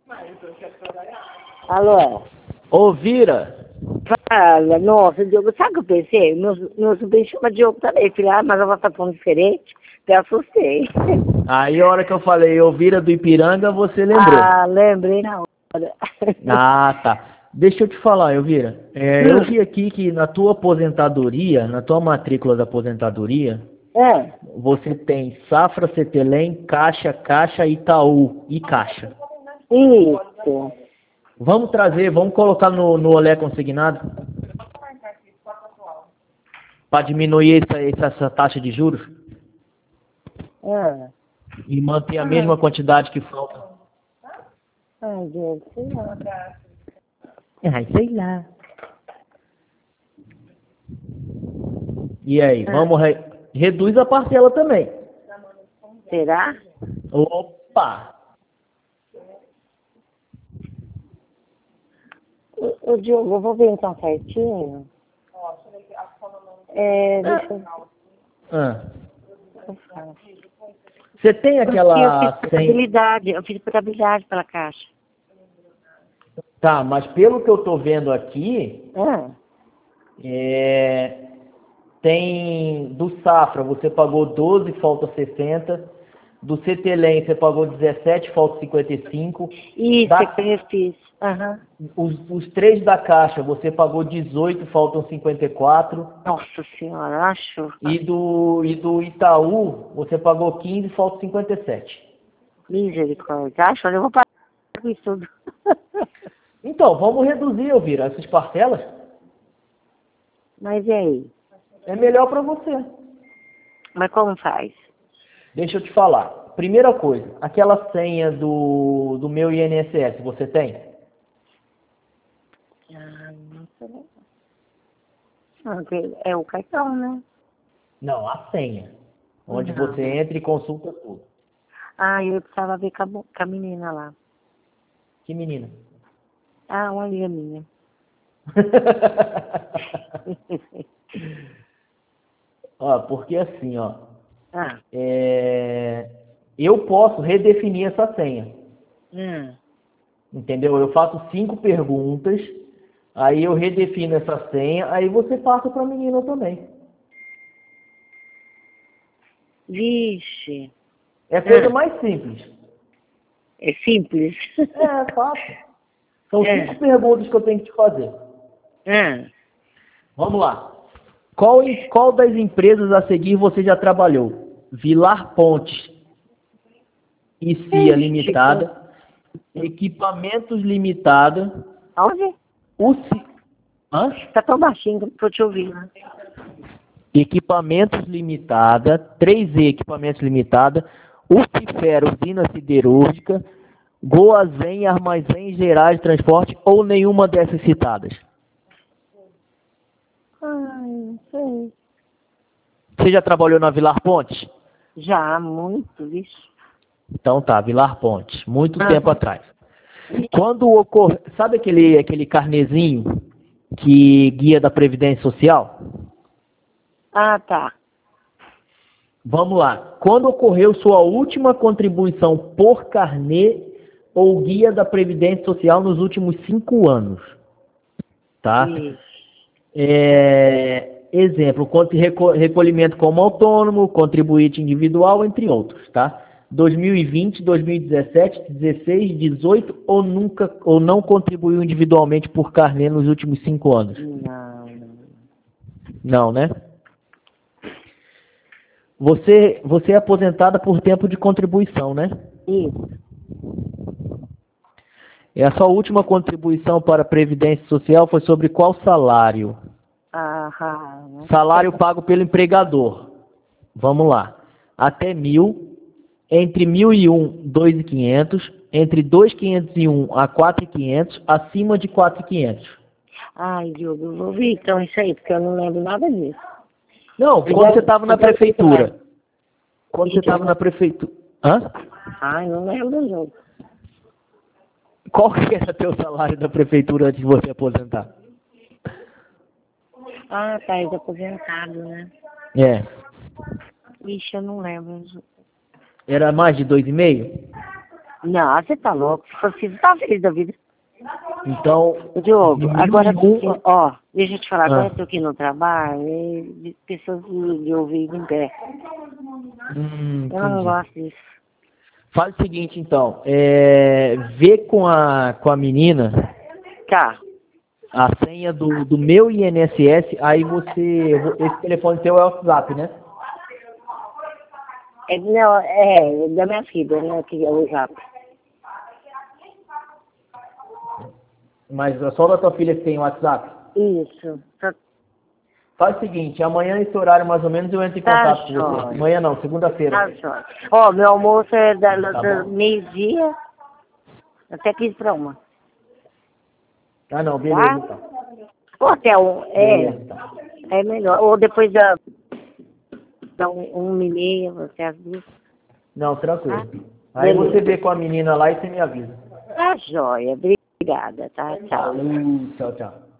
Alô? Ô, Vira, Fala, nossa, Diogo, sabe o que eu pensei? Meu sobrinho chama Diogo também, filho, mas ela tá falando diferente, até assustei. aí a hora que eu falei ô, Vira do Ipiranga, você lembrou. Ah, lembrei na hora. Ah, tá. Deixa eu te falar, Elvira. Eu Hum, vi aqui que na tua aposentadoria, na tua matrícula da aposentadoria, é, você tem Safra, Cetelem, Caixa, Itaú e Caixa. isso. Vamos colocar no Olé consignado para diminuir essa taxa de juros Ah, e manter a ah, mesma quantidade que falta. ai, Deus, sei lá. Ai, sei lá. E aí, Ah, reduz a parcela também. será? Opa! Ô, Diogo, eu vou ver então certinho. É, deixa Ah, eu falar. você tem Porque eu fiz aquela senha. portabilidade, eu fiz portabilidade pela caixa. Tá, mas pelo que eu tô vendo aqui, Ah, é, tem do Safra, você pagou 12, falta 60. Do Cetelem, você pagou 17, falta 55. isso, é que Da, eu fiz. Aham. os três da Caixa, você pagou 18, faltam 54. Nossa senhora, acho. E do Itaú, você pagou 15, falta 57. Misericórdia. Acho, olha, eu vou parar com isso tudo. Então, vamos reduzir, Elvira, essas parcelas. Mas e aí? É melhor para você. Mas como faz? Deixa eu te falar. Primeira coisa, aquela senha do meu INSS, você tem? Ah, não sei. Ah, é o cartão, né? Não, a senha. Onde você Não. entra e consulta tudo. Ah, eu precisava ver com a menina lá. Que menina? Ah, uma amiga minha. Ó, porque assim, ó, Ah, é, eu posso redefinir essa senha, hum. entendeu? Eu faço 5 perguntas, aí eu redefino essa senha, aí você passa para a menina também. Vixe. É coisa Ah, mais simples. é simples. É fácil. São 5 É. perguntas que eu tenho que te fazer. Ah, Vamos lá. Qual das empresas a seguir você já trabalhou? Vilar Pontes e CIA vixe, cara. Limitada, Equipamentos Limitada, Onde? Hã? Tá tão baixinho que eu tô te ouvindo. Equipamentos Limitada, 3E Equipamentos Limitada, Ucifera Usina Siderúrgica, Goazen Armazéns Gerais de Transporte ou nenhuma dessas citadas? Ai, não sei. Você já trabalhou na Vilar Pontes? Já, muito, vixe. Então tá, Vilar Pontes, muito Ah, tempo atrás. Quando ocorre, sabe aquele carnezinho que guia da Previdência Social? ah, tá. Vamos lá. Quando ocorreu sua última contribuição por carnê ou guia da Previdência Social nos últimos 5 anos? Tá? Vixe. Exemplo, recolhimento como autônomo, contribuinte individual, entre outros, tá? 2020, 2017, 16, 18 ou nunca ou não contribuiu individualmente por carnê nos últimos 5 anos? Não, não. Não, né? Você é aposentada por tempo de contribuição, né? Isso. E a sua última contribuição para a Previdência Social foi sobre qual salário? Ah, não Salário sei. pago pelo empregador. Vamos lá. Até 1.000, entre 1.001, 2.500, entre 2.501 a 4.500, acima de 4.500. Ai, Diogo, eu vou ver então isso aí, porque eu não lembro nada disso. Não, quando você estava na prefeitura. Quando você estava na prefeitura. Hã? Ai, não lembro, Diogo. Qual que era teu salário da prefeitura antes de você aposentar? Ah, tá, ele é aposentado, né? É. Ixi, eu não lembro. Era mais de 2,5? Não, você tá louco. Se fosse isso, tá feliz da vida. Então, Ô, Diogo, de agora, 1001 ó, deixa eu te falar, agora Ah. eu tô aqui no trabalho e pessoas de ouvido em pé. Eu não Entendi. gosto disso. Faz o seguinte, então, vê com a menina Tá. a senha do meu INSS, aí esse telefone seu é o WhatsApp, né? Não, é da minha filha, né, que é o Zap. Mas é só da tua filha que tem o WhatsApp? Isso. Faz o seguinte, amanhã esse horário mais ou menos eu entro em Tá contato com você. jóia. Amanhã não, segunda-feira. Tá jóia. Ó, meu almoço é Tá da bom. meio-dia até 15 para 1. Ah não, beleza Tá? então. Ou até Beleza então. é melhor. Ou depois da 1h30, até as 2. Não, tranquilo. Tá? Aí Beleza. você vê com a menina lá e você me avisa. Tá jóia. Obrigada, tá? Tchau. Tchau, tchau.